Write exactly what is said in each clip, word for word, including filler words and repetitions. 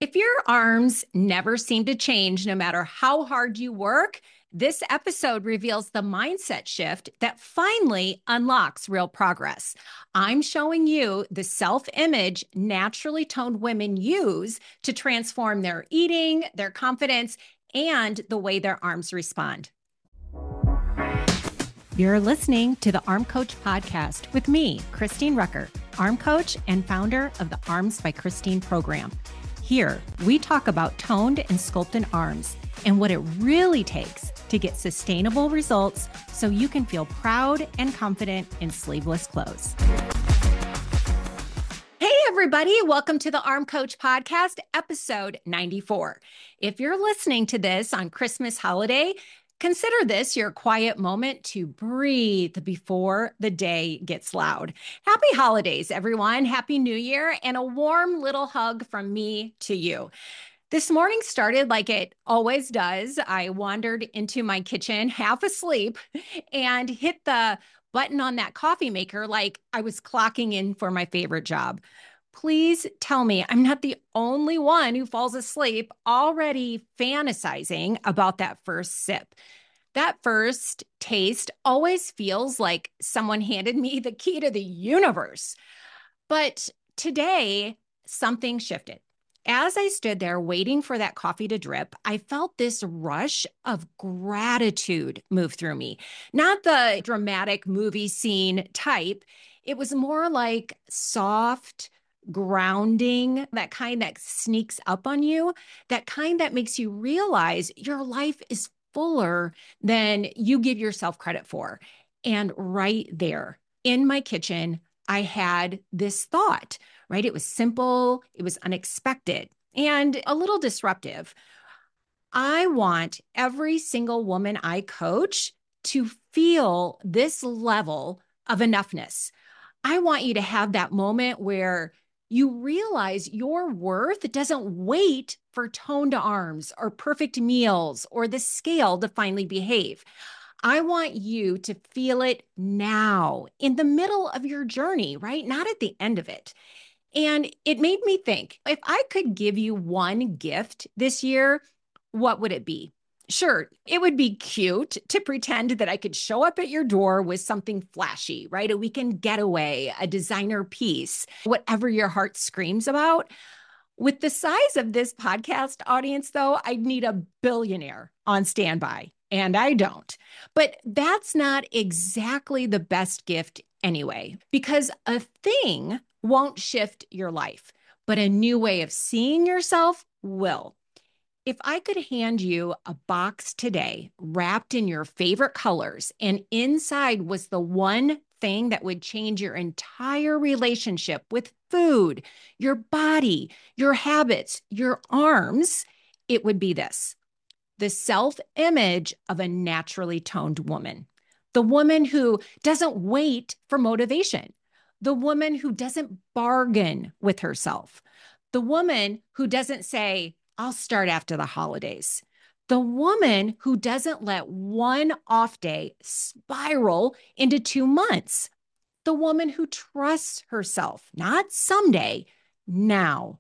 If your arms never seem to change, no matter how hard you work, this episode reveals the mindset shift that finally unlocks real progress. I'm showing you the self image naturally toned women use to transform their eating, their confidence, and the way their arms respond. You're listening to the Arm Coach podcast with me, Christine Rucker, Arm Coach and founder of the Arms by Christine program. Here, we talk about toned and sculpted arms and what it really takes to get sustainable results so you can feel proud and confident in sleeveless clothes. Hey, everybody. Welcome to the Arm Coach podcast, episode ninety-four. If you're listening to this on Christmas holiday, consider this your quiet moment to breathe before the day gets loud. Happy holidays, everyone. Happy New Year, and a warm little hug from me to you. This morning started like it always does. I wandered into my kitchen half asleep and hit the button on that coffee maker like I was clocking in for my favorite job. Please tell me I'm not the only one who falls asleep already fantasizing about that first sip. That first taste always feels like someone handed me the key to the universe. But today, something shifted. As I stood there waiting for that coffee to drip, I felt this rush of gratitude move through me. Not the dramatic movie scene type. It was more like soft, grounding, that kind that sneaks up on you, that kind that makes you realize your life is fuller than you give yourself credit for. And right there in my kitchen, I had this thought, right? It was simple, it was unexpected, and a little disruptive. I want every single woman I coach to feel this level of enoughness. I want you to have that moment where you realize your worth doesn't wait for toned arms or perfect meals or the scale to finally behave. I want you to feel it now in the middle of your journey, right? Not at the end of it. And it made me think, if I could give you one gift this year, what would it be? Sure, it would be cute to pretend that I could show up at your door with something flashy, right? A weekend getaway, a designer piece, whatever your heart screams about. With the size of this podcast audience, though, I'd need a billionaire on standby, and I don't. But that's not exactly the best gift anyway, because a thing won't shift your life, but a new way of seeing yourself will. If I could hand you a box today wrapped in your favorite colors, and inside was the one thing that would change your entire relationship with food, your body, your habits, your arms, it would be this: the self-image of a naturally toned woman, the woman who doesn't wait for motivation, the woman who doesn't bargain with herself, the woman who doesn't say, I'll start after the holidays. The woman who doesn't let one off day spiral into two months. The woman who trusts herself, not someday, now.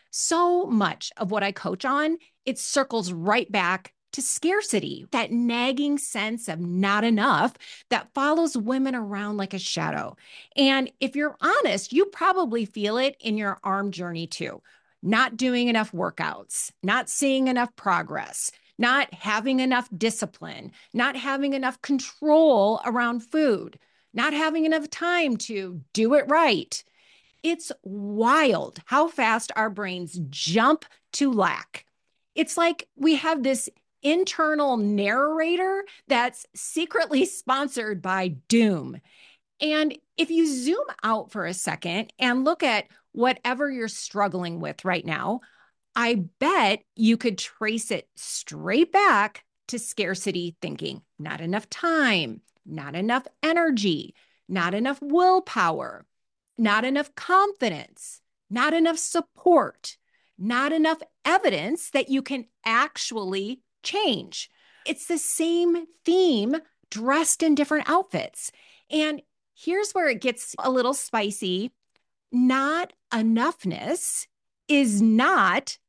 So much of what I coach on, it circles right back to scarcity, that nagging sense of not enough that follows women around like a shadow. And if you're honest, you probably feel it in your arm journey too. Not doing enough workouts, not seeing enough progress, not having enough discipline, not having enough control around food, not having enough time to do it right. It's wild how fast our brains jump to lack. It's like we have this internal narrator that's secretly sponsored by doom. And if you zoom out for a second and look at whatever you're struggling with right now, I bet you could trace it straight back to scarcity thinking. Not enough time, not enough energy, not enough willpower, not enough confidence, not enough support, not enough evidence that you can actually change. It's the same theme dressed in different outfits. And here's where it gets a little spicy. Not enoughness is not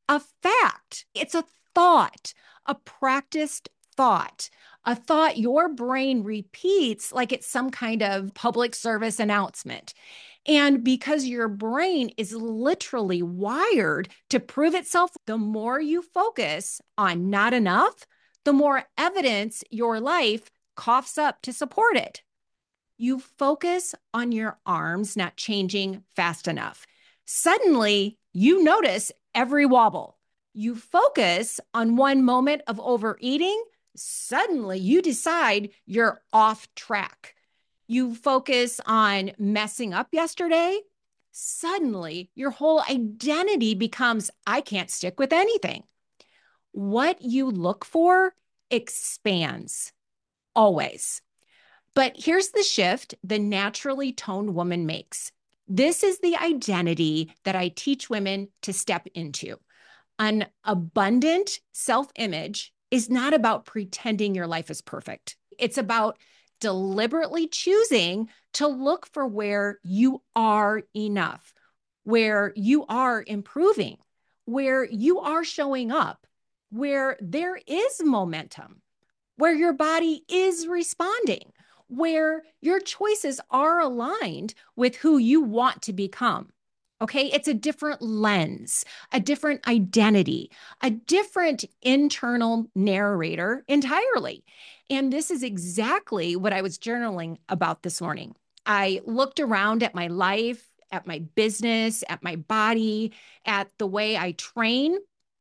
a fact. It's a thought, a practiced thought, a thought your brain repeats like it's some kind of public service announcement. And because your brain is literally wired to prove itself, the more you focus on not enough, the more evidence your life coughs up to support it. You focus on your arms not changing fast enough. Suddenly, you notice every wobble. You focus on one moment of overeating. Suddenly, you decide you're off track. You focus on messing up yesterday. Suddenly, your whole identity becomes, I can't stick with anything. What you look for expands, always. But here's the shift the naturally toned woman makes. This is the identity that I teach women to step into. An abundant self-image is not about pretending your life is perfect. It's about deliberately choosing to look for where you are enough, where you are improving, where you are showing up, where there is momentum, where your body is responding, where your choices are aligned with who you want to become. Okay, it's a different lens, a different identity, a different internal narrator entirely. And this is exactly what I was journaling about this morning. I looked around at my life, at my business, at my body, at the way I train,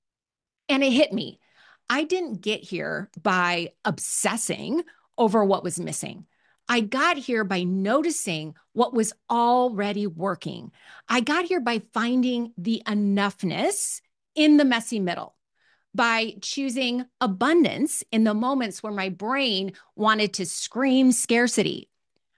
and it hit me. I didn't get here by obsessing over what was missing. I got here by noticing what was already working. I got here by finding the enoughness in the messy middle, by choosing abundance in the moments where my brain wanted to scream scarcity,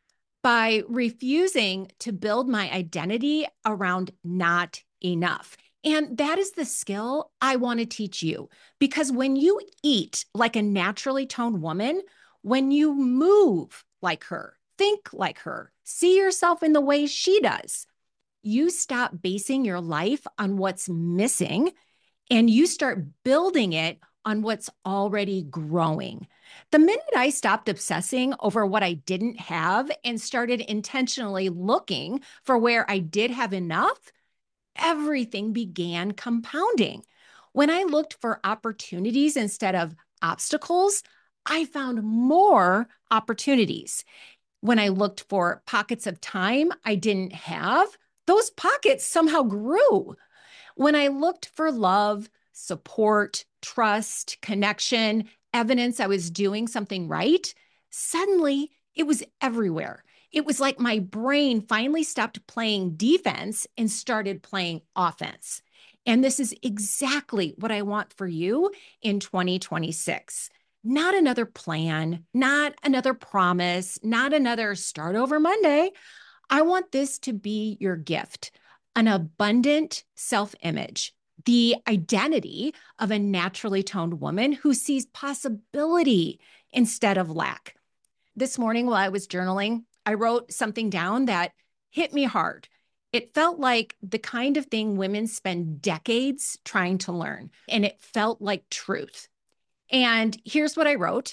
by refusing to build my identity around not enough. And that is the skill I want to teach you. Because when you eat like a naturally toned woman, when you move like her, think like her, see yourself in the way she does, you stop basing your life on what's missing and you start building it on what's already growing. The minute I stopped obsessing over what I didn't have and started intentionally looking for where I did have enough, everything began compounding. When I looked for opportunities instead of obstacles, I found more opportunities. When I looked for pockets of time I didn't have, those pockets somehow grew. When I looked for love, support, trust, connection, evidence I was doing something right, suddenly it was everywhere. It was like my brain finally stopped playing defense and started playing offense. And this is exactly what I want for you in twenty twenty-six. Not another plan, not another promise, not another start over Monday. I want this to be your gift, an abundant self-image, the identity of a naturally toned woman who sees possibility instead of lack. This morning while I was journaling, I wrote something down that hit me hard. It felt like the kind of thing women spend decades trying to learn, and it felt like truth. And here's what I wrote.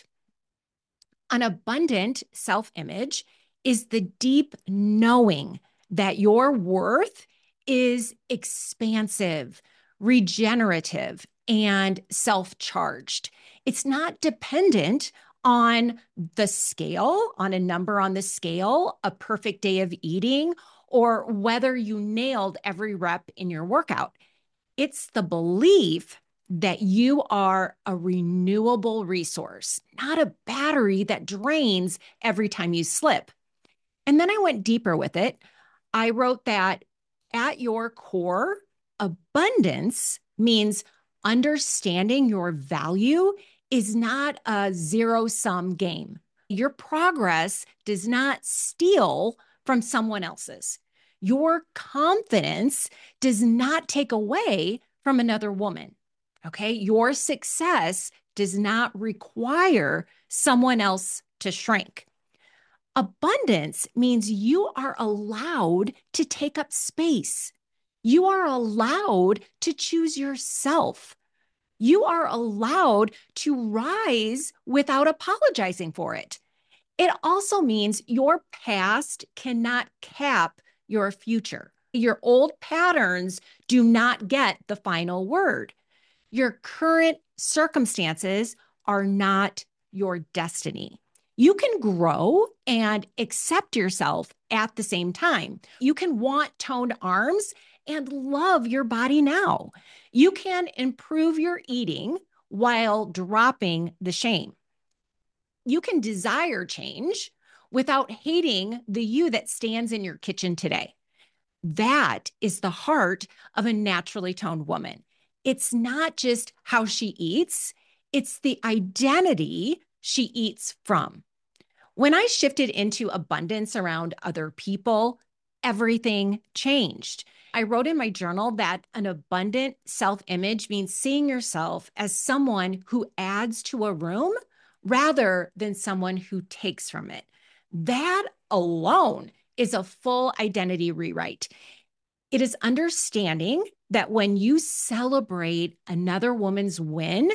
An abundant self-image is the deep knowing that your worth is expansive, regenerative, and self-charged. It's not dependent on the scale, on a number on the scale, a perfect day of eating, or whether you nailed every rep in your workout. It's the belief that you are a renewable resource, not a battery that drains every time you slip. And then I went deeper with it. I wrote that at your core, abundance means understanding your value is not a zero-sum game. Your progress does not steal from someone else's. Your confidence does not take away from another woman. Okay, your success does not require someone else to shrink. Abundance means you are allowed to take up space. You are allowed to choose yourself. You are allowed to rise without apologizing for it. It also means your past cannot cap your future. Your old patterns do not get the final word. Your current circumstances are not your destiny. You can grow and accept yourself at the same time. You can want toned arms and love your body now. You can improve your eating while dropping the shame. You can desire change without hating the you that stands in your kitchen today. That is the heart of a naturally toned woman. It's not just how she eats, it's the identity she eats from. When I shifted into abundance around other people, everything changed. I wrote in my journal that an abundant self-image means seeing yourself as someone who adds to a room rather than someone who takes from it. That alone is a full identity rewrite. It is understanding that when you celebrate another woman's win,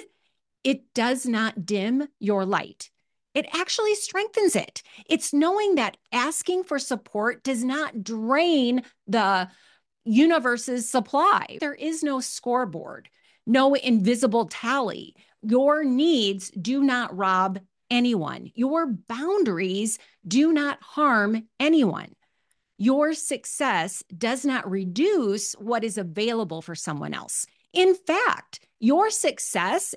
it does not dim your light. It actually strengthens it. It's knowing that asking for support does not drain the universe's supply. There is no scoreboard, no invisible tally. Your needs do not rob anyone. Your boundaries do not harm anyone. Your success does not reduce what is available for someone else. In fact, your success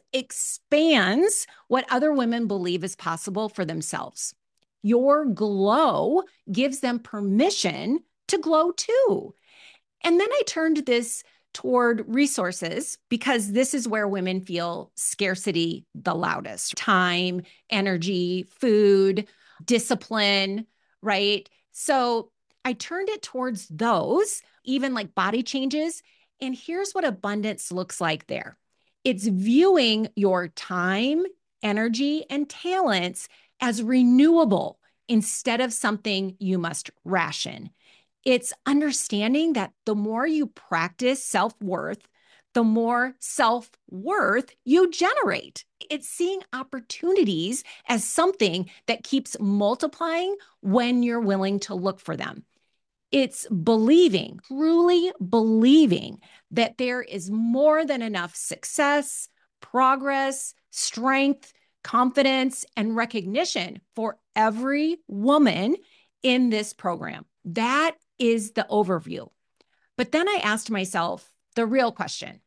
expands what other women believe is possible for themselves. Your glow gives them permission to glow too. And then I turned this toward resources because this is where women feel scarcity the loudest. Time, energy, food, discipline, right? So I turned it towards those, even like body changes. And here's what abundance looks like there. It's viewing your time, energy, and talents as renewable instead of something you must ration. It's understanding that the more you practice self-worth, the more self-worth you generate. It's seeing opportunities as something that keeps multiplying when you're willing to look for them. It's believing, truly believing that there is more than enough success, progress, strength, confidence, and recognition for every woman in this program. That is the overview. But then I asked myself the real question: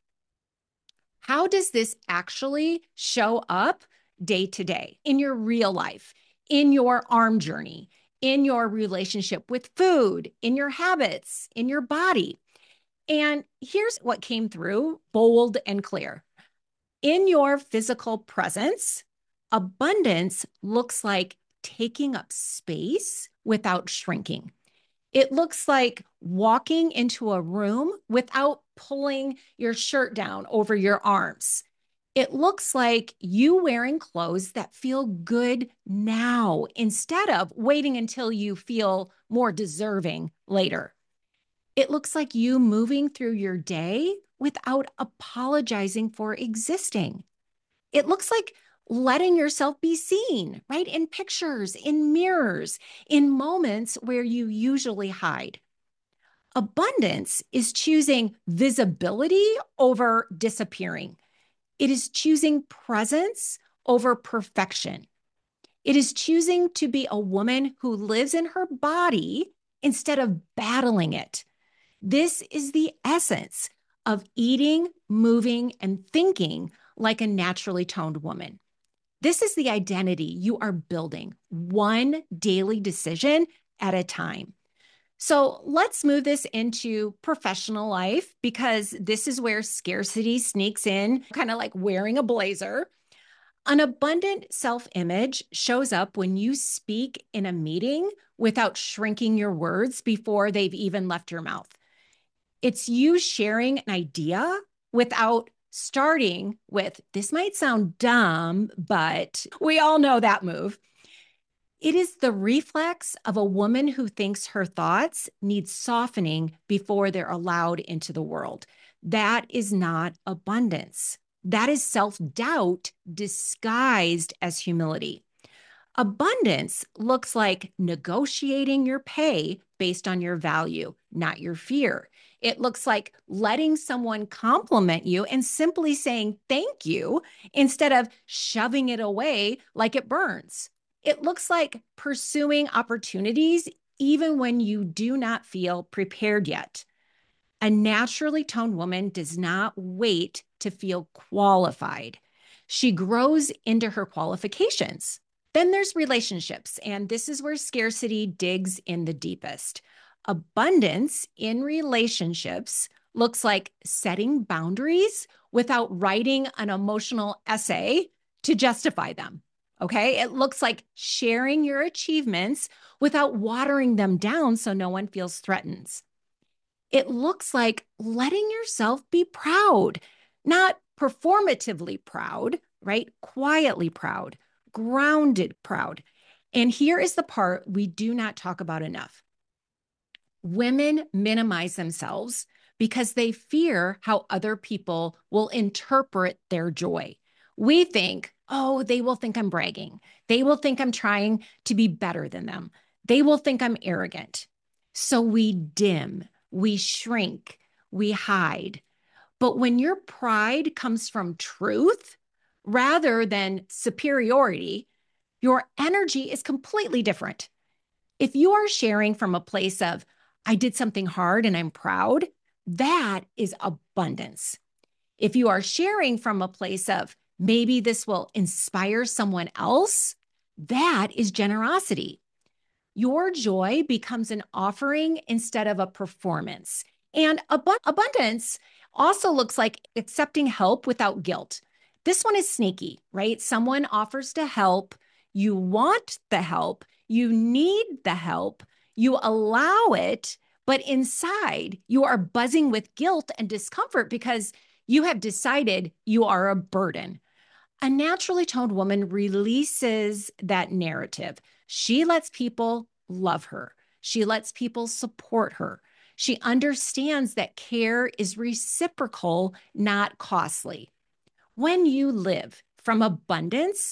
how does this actually show up day to day in your real life, in your arm journey, in your relationship with food, in your habits, in your body? And here's what came through bold and clear. In your physical presence, abundance looks like taking up space without shrinking. It looks like walking into a room without pulling your shirt down over your arms. It looks like you wearing clothes that feel good now instead of waiting until you feel more deserving later. It looks like you moving through your day without apologizing for existing. It looks like letting yourself be seen, right? In pictures, in mirrors, in moments where you usually hide. Abundance is choosing visibility over disappearing. It is choosing presence over perfection. It is choosing to be a woman who lives in her body instead of battling it. This is the essence of eating, moving, and thinking like a naturally toned woman. This is the identity you are building, one daily decision at a time. So let's move this into professional life, because this is where scarcity sneaks in, kind of like wearing a blazer. An abundant self-image shows up when you speak in a meeting without shrinking your words before they've even left your mouth. It's you sharing an idea without starting with, this might sound dumb, but we all know that move. It is the reflex of a woman who thinks her thoughts need softening before they're allowed into the world. That is not abundance. That is self-doubt disguised as humility. Abundance looks like negotiating your pay based on your value, not your fear. It looks like letting someone compliment you and simply saying thank you instead of shoving it away like it burns. It looks like pursuing opportunities even when you do not feel prepared yet. A naturally toned woman does not wait to feel qualified. She grows into her qualifications. Then there's relationships, and this is where scarcity digs in the deepest. Abundance in relationships looks like setting boundaries without writing an emotional essay to justify them. Okay. It looks like sharing your achievements without watering them down so no one feels threatened. It looks like letting yourself be proud, not performatively proud, right? Quietly proud, grounded proud. And here is the part we do not talk about enough. Women minimize themselves because they fear how other people will interpret their joy. We think, oh, they will think I'm bragging. They will think I'm trying to be better than them. They will think I'm arrogant. So we dim, we shrink, we hide. But when your pride comes from truth rather than superiority, your energy is completely different. If you are sharing from a place of, I did something hard and I'm proud, that is abundance. If you are sharing from a place of, maybe this will inspire someone else, that is generosity. Your joy becomes an offering instead of a performance. And ab- abundance also looks like accepting help without guilt. This one is sneaky, right? Someone offers to help. You want the help. You need the help. You allow it. But inside, you are buzzing with guilt and discomfort because you have decided you are a burden. A naturally toned woman releases that narrative. She lets people love her. She lets people support her. She understands that care is reciprocal, not costly. When you live from abundance,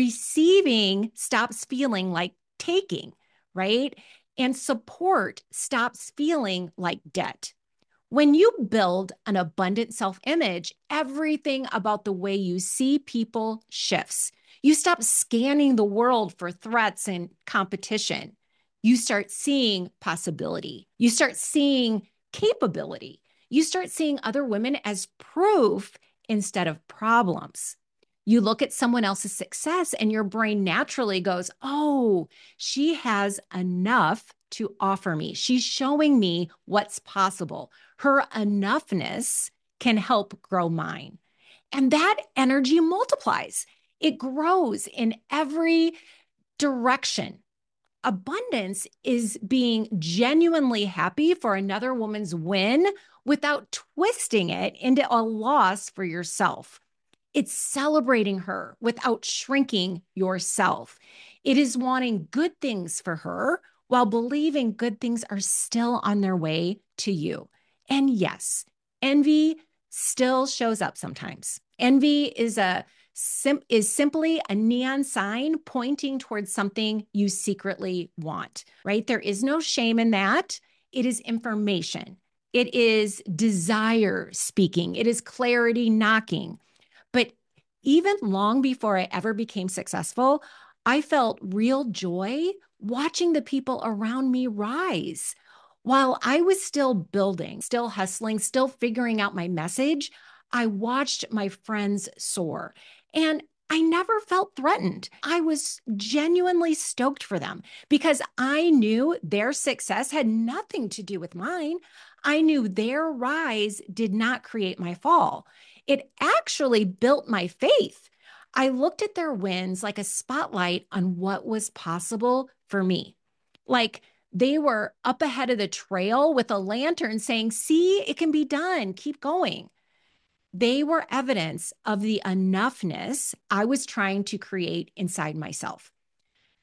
receiving stops feeling like taking, right? And support stops feeling like debt. When you build an abundant self-image, everything about the way you see people shifts. You stop scanning the world for threats and competition. You start seeing possibility. You start seeing capability. You start seeing other women as proof instead of problems. You look at someone else's success and your brain naturally goes, oh, she has enough to offer me. She's showing me what's possible. Her enoughness can help grow mine. And that energy multiplies. It grows in every direction. Abundance is being genuinely happy for another woman's win without twisting it into a loss for yourself. It's celebrating her without shrinking yourself. It is wanting good things for her while believing good things are still on their way to you. And yes, envy still shows up sometimes. Envy is a sim- is simply a neon sign pointing towards something you secretly want, right? There is no shame in that. It is information. It is desire speaking. It is clarity knocking. But even long before I ever became successful, I felt real joy watching the people around me rise. While I was still building, still hustling, still figuring out my message, I watched my friends soar. And I never felt threatened. I was genuinely stoked for them because I knew their success had nothing to do with mine. I knew their rise did not create my fall. It actually built my faith. I looked at their wins like a spotlight on what was possible for me. Like they were up ahead of the trail with a lantern saying, see, it can be done. Keep going. They were evidence of the enoughness I was trying to create inside myself.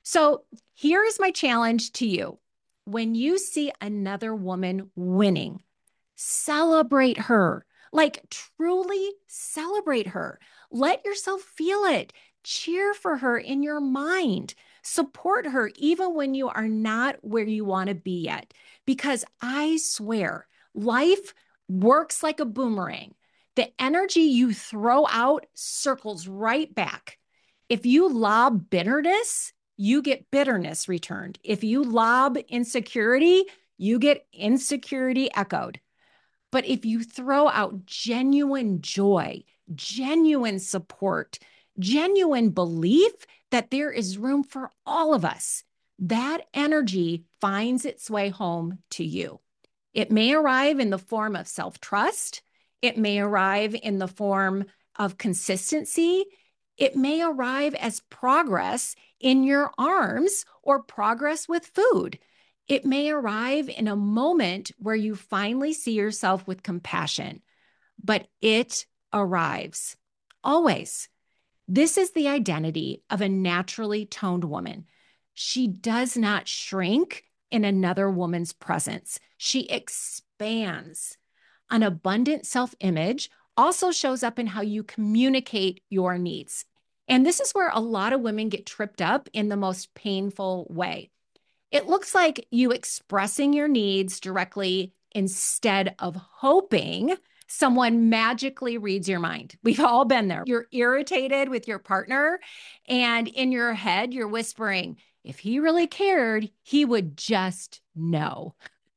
So here is my challenge to you. When you see another woman winning, celebrate her. Like truly celebrate her. Let yourself feel it. Cheer for her in your mind. Support her even when you are not where you want to be yet. Because I swear, life works like a boomerang. The energy you throw out circles right back. If you lob bitterness, you get bitterness returned. If you lob insecurity, you get insecurity echoed. But if you throw out genuine joy, genuine support, genuine belief that there is room for all of us, that energy finds its way home to you. It may arrive in the form of self-trust. It may arrive in the form of consistency. It may arrive as progress in your arms or progress with food. It may arrive in a moment where you finally see yourself with compassion, but it arrives always. This is the identity of a naturally toned woman. She does not shrink in another woman's presence. She expands. An abundant self-image also shows up in how you communicate your needs. And this is where a lot of women get tripped up in the most painful way. It looks like you expressing your needs directly instead of hoping someone magically reads your mind. We've all been there. You're irritated with your partner, and in your head, you're whispering, if he really cared, he would just know.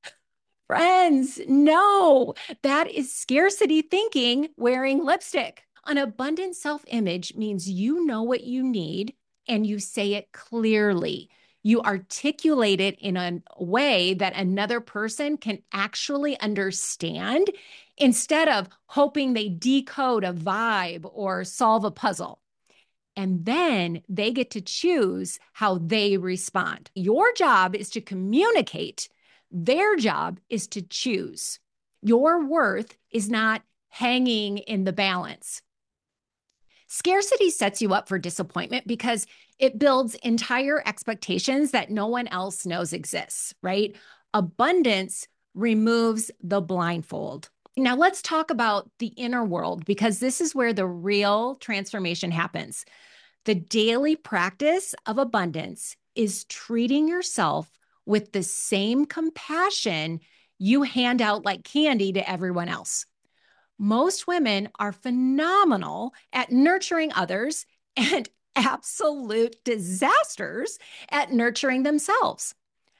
Friends, no, that is scarcity thinking wearing lipstick. An abundant self-image means you know what you need and you say it clearly. You articulate it in a way that another person can actually understand instead of hoping they decode a vibe or solve a puzzle. And then they get to choose how they respond. Your job is to communicate. Their job is to choose. Your worth is not hanging in the balance. Scarcity sets you up for disappointment because it builds entire expectations that no one else knows exists, right? Abundance removes the blindfold. Now, let's talk about the inner world because this is where the real transformation happens. The daily practice of abundance is treating yourself with the same compassion you hand out like candy to everyone else. Most women are phenomenal at nurturing others and absolute disasters at nurturing themselves.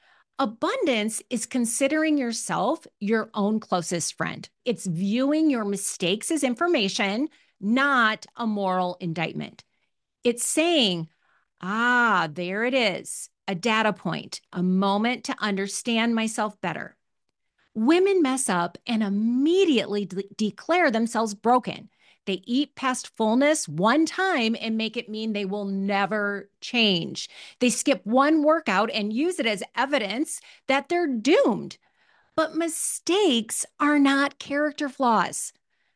Abundance is considering yourself your own closest friend. It's viewing your mistakes as information, not a moral indictment. It's saying, ah, there it is, a data point, a moment to understand myself better. Women mess up and immediately de- declare themselves broken. They eat past fullness one time and make it mean they will never change. They skip one workout and use it as evidence that they're doomed. But mistakes are not character flaws.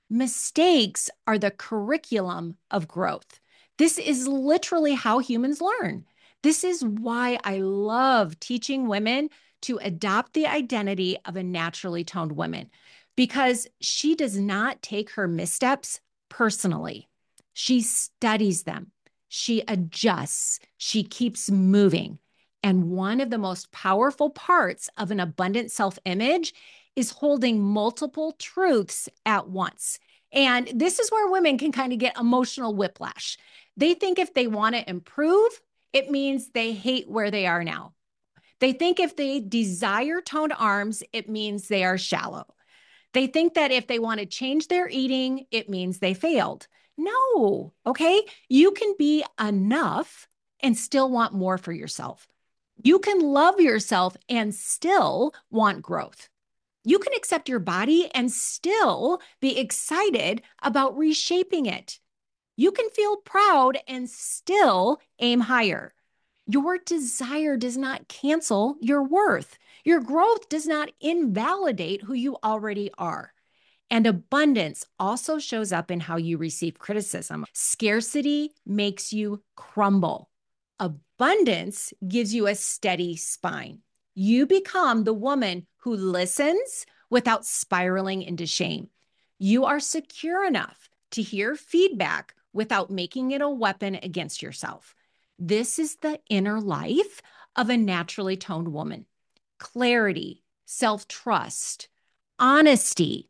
Mistakes are the curriculum of growth. This is literally how humans learn. This is why I love teaching women to adopt the identity of a naturally toned woman, because she does not take her missteps personally. She studies them. She adjusts. She keeps moving. And one of the most powerful parts of an abundant self-image is holding multiple truths at once. And this is where women can kind of get emotional whiplash. They think if they want to improve, it means they hate where they are now. They think if they desire toned arms, it means they are shallow. They think that if they want to change their eating, it means they failed. No, okay? You can be enough and still want more for yourself. You can love yourself and still want growth. You can accept your body and still be excited about reshaping it. You can feel proud and still aim higher. Your desire does not cancel your worth. Your growth does not invalidate who you already are. And abundance also shows up in how you receive criticism. Scarcity makes you crumble. Abundance gives you a steady spine. You become the woman who listens without spiraling into shame. You are secure enough to hear feedback without making it a weapon against yourself. This is the inner life of a naturally toned woman. Clarity, self-trust, honesty,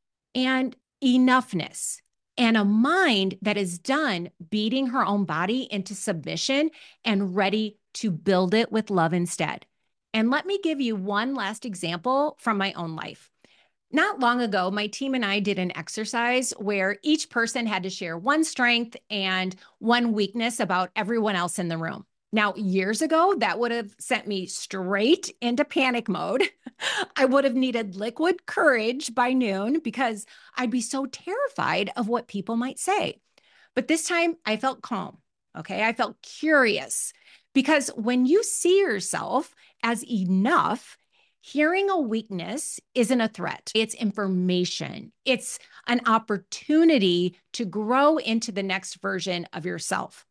and enoughness, and a mind that is done beating her own body into submission and ready to build it with love instead. And let me give you one last example from my own life. Not long ago, my team and I did an exercise where each person had to share one strength and one weakness about everyone else in the room. Now, years ago, that would have sent me straight into panic mode. I would have needed liquid courage by noon because I'd be so terrified of what people might say. But this time I felt calm. Okay. I felt curious because when you see yourself as enough, hearing a weakness isn't a threat. It's information. It's an opportunity to grow into the next version of yourself.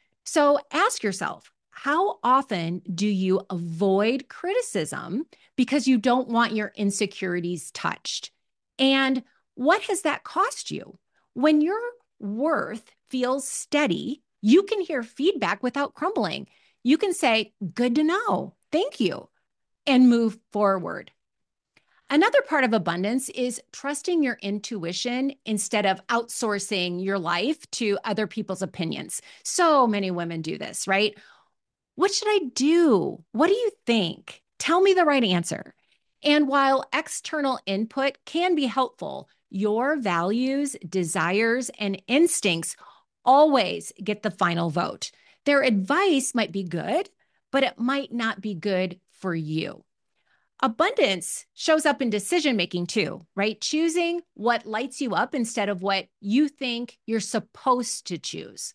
So ask yourself, how often do you avoid criticism because you don't want your insecurities touched? And what has that cost you? When your worth feels steady, you can hear feedback without crumbling. You can say, good to know, thank you, and move forward. Another part of abundance is trusting your intuition instead of outsourcing your life to other people's opinions. So many women do this, right? What should I do? What do you think? Tell me the right answer. And while external input can be helpful, your values, desires, and instincts always get the final vote. Their advice might be good, but it might not be good for you. Abundance shows up in decision-making too, right? Choosing what lights you up instead of what you think you're supposed to choose.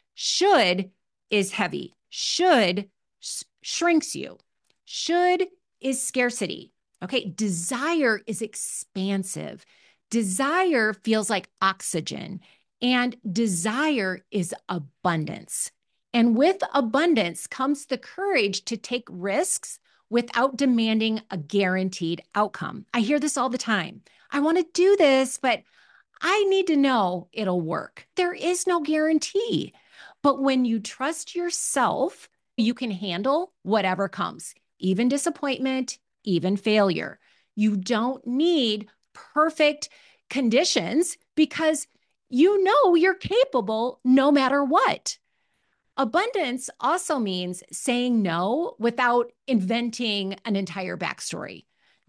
Should is heavy. Should sh- shrinks you. Should is scarcity. Okay. Desire is expansive. Desire feels like oxygen, and desire is abundance. And with abundance comes the courage to take risks without demanding a guaranteed outcome. I hear this all the time. I want to do this, but I need to know it'll work. There is no guarantee. But when you trust yourself, you can handle whatever comes, even disappointment, even failure. You don't need perfect conditions because you know you're capable no matter what. Abundance also means saying no without inventing an entire backstory.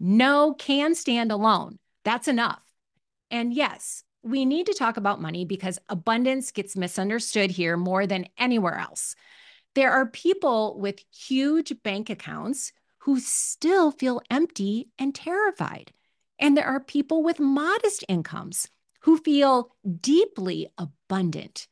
No can stand alone. That's enough. And yes, we need to talk about money because abundance gets misunderstood here more than anywhere else. There are people with huge bank accounts who still feel empty and terrified. And there are people with modest incomes who feel deeply abundant.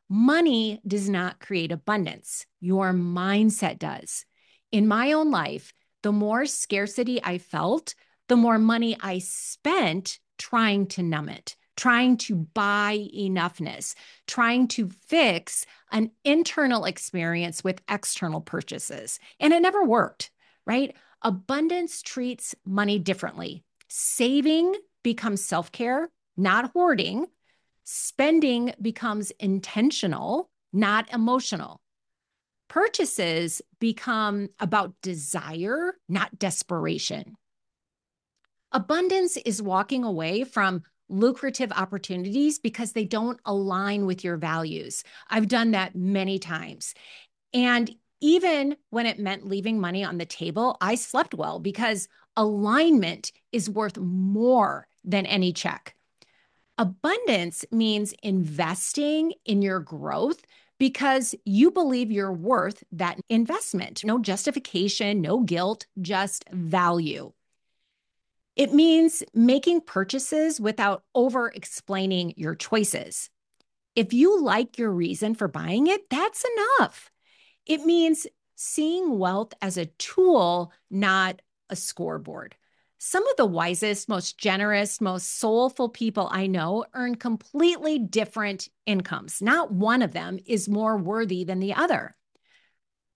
Money does not create abundance. Your mindset does. In my own life, the more scarcity I felt, the more money I spent trying to numb it, trying to buy enoughness, trying to fix an internal experience with external purchases. And it never worked, right? Abundance treats money differently. Saving becomes self-care, not hoarding. Spending becomes intentional, not emotional. Purchases become about desire, not desperation. Abundance is walking away from lucrative opportunities because they don't align with your values. I've done that many times. And even when it meant leaving money on the table, I slept well because alignment is worth more than any check. Abundance means investing in your growth because you believe you're worth that investment. No justification, no guilt, just value. It means making purchases without over-explaining your choices. If you like your reason for buying it, that's enough. It means seeing wealth as a tool, not a scoreboard. Some of the wisest, most generous, most soulful people I know earn completely different incomes. Not one of them is more worthy than the other.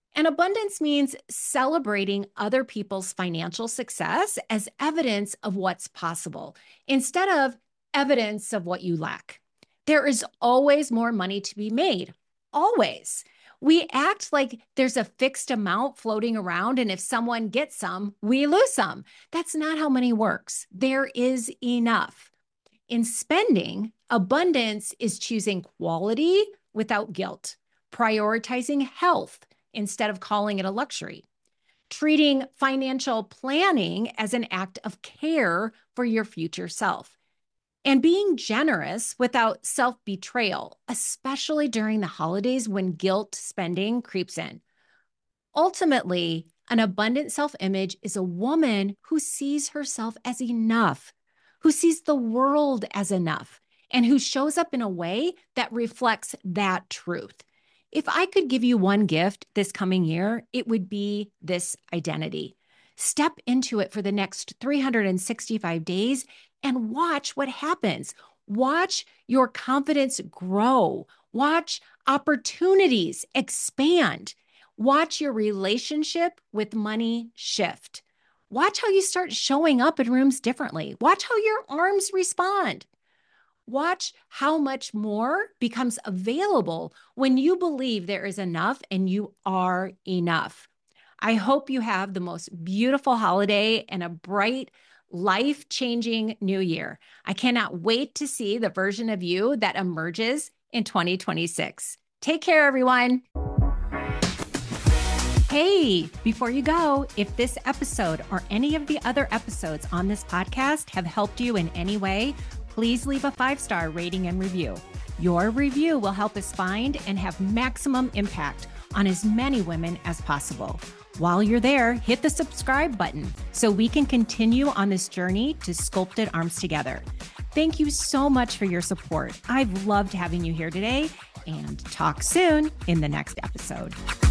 And abundance means celebrating other people's financial success as evidence of what's possible instead of evidence of what you lack. There is always more money to be made, always. We act like there's a fixed amount floating around, and if someone gets some, we lose some. That's not how money works. There is enough. In spending, abundance is choosing quality without guilt, prioritizing health instead of calling it a luxury, treating financial planning as an act of care for your future self, and being generous without self-betrayal, especially during the holidays when guilt spending creeps in. Ultimately, an abundant self-image is a woman who sees herself as enough, who sees the world as enough, and who shows up in a way that reflects that truth. If I could give you one gift this coming year, it would be this identity. Step into it for the next three hundred sixty-five days and watch what happens. Watch your confidence grow. Watch opportunities expand. Watch your relationship with money shift. Watch how you start showing up in rooms differently. Watch how your arms respond. Watch how much more becomes available when you believe there is enough and you are enough. I hope you have the most beautiful holiday and a bright, life-changing new year. I cannot wait to see the version of you that emerges in twenty twenty-six. Take care, everyone. Hey, before you go, if this episode or any of the other episodes on this podcast have helped you in any way, please leave a five-star rating and review. Your review will help us find and have maximum impact on as many women as possible. While you're there, hit the subscribe button so we can continue on this journey to sculpted arms together. Thank you so much for your support. I've loved having you here today, and talk soon in the next episode.